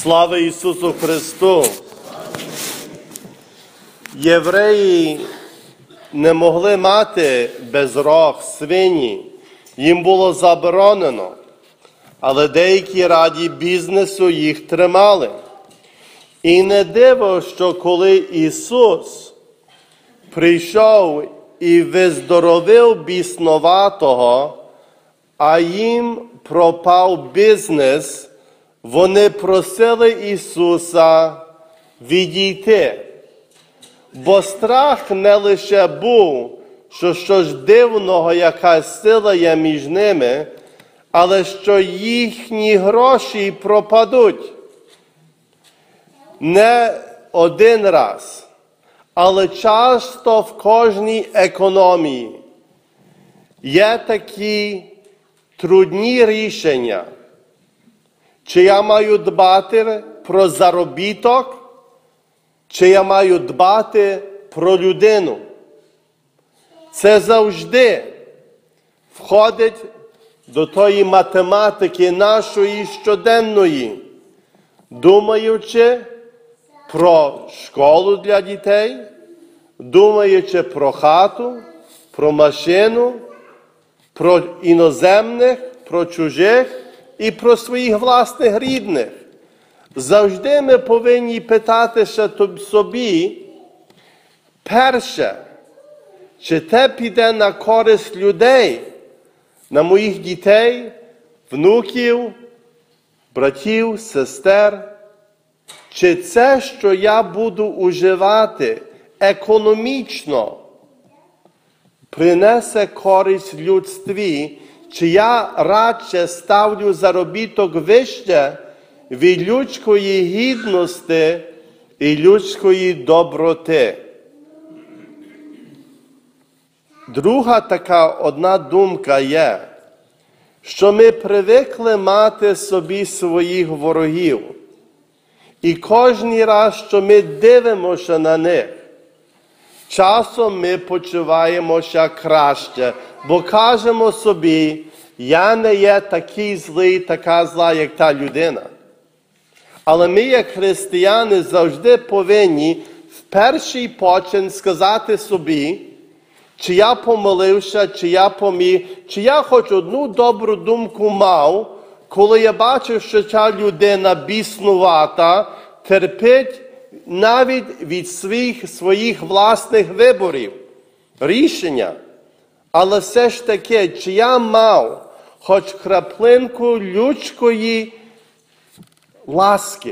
Слава Ісусу Христу! Євреї не могли мати безрог свині, їм було заборонено, але деякі раді бізнесу їх тримали. І не диво, що коли Ісус прийшов і виздоровив біснуватого, а їм пропав бізнес, вони просили Ісуса відійти. Бо страх не лише був, що щось дивного, якась сила є між ними, але що їхні гроші пропадуть. Не один раз, але часто в кожній економії є такі трудні рішення. Чи я маю дбати про заробіток, чи я маю дбати про людину. Це завжди входить до тої математики нашої щоденної, думаючи про школу для дітей, думаючи про хату, про машину, про іноземних, про чужих і про своїх власних рідних. Завжди ми повинні питатися собі, перше, чи те піде на користь людей, на моїх дітей, внуків, братів, сестер, чи це, що я буду уживати економічно, принесе користь людстві, чи я радше ставлю заробіток вище від людської гідності і людської доброти. Друга така одна думка є, що ми привикли мати собі своїх ворогів. І кожен раз, що ми дивимося на них, часом ми почуваємося краще, бо кажемо собі, я не є такий злий, така зла, як та людина. Але ми, як християни, завжди повинні в перший почин сказати собі, чи я помолився, чи я поміг, чи я хоч одну добру думку мав, коли я бачив, що ця людина біснувата, терпить навіть від своїх власних виборів, рішення. Але все ж таки, чи я мав хоч краплинку людської ласки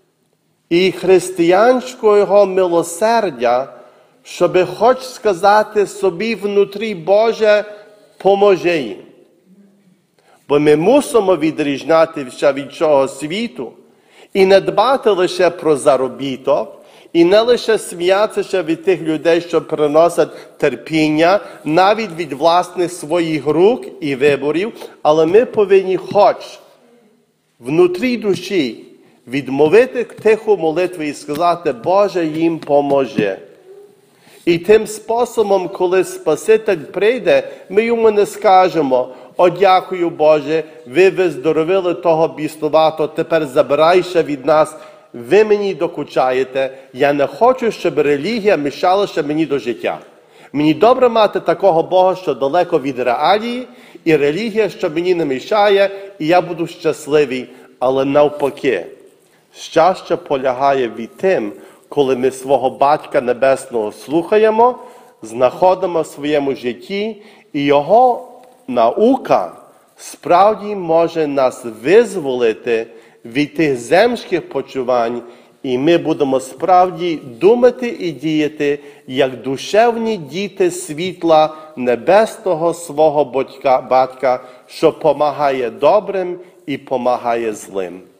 і християнського милосердя, щоб хоч сказати собі внутрі, Боже, поможи їм. Бо ми мусимо відрізнятися від цього світу і не дбати лише про заробіток, і не лише сміятися від тих людей, що приносять терпіння, навіть від власних своїх рук і виборів, але ми повинні хоч внутрі душі відмовити тиху молитву і сказати, Боже, їм поможи. І тим способом, коли Спаситель прийде, ми йому не скажемо, о, дякую, Боже, ви виздоровили того біснуватого, тепер забирайся від нас, ви мені докучаєте, я не хочу, щоб релігія мішалася мені до життя. Мені добре мати такого Бога, що далеко від реалії, і релігія, що мені не мішає, і я буду щасливий. Але навпаки, щастя полягає від тим, коли ми свого Батька Небесного слухаємо, знаходимо в своєму житті, і Його наука справді може нас визволити від тих земських почувань, і ми будемо справді думати і діяти, як душевні діти світла небесного свого Батька, що помагає добрим і помагає злим.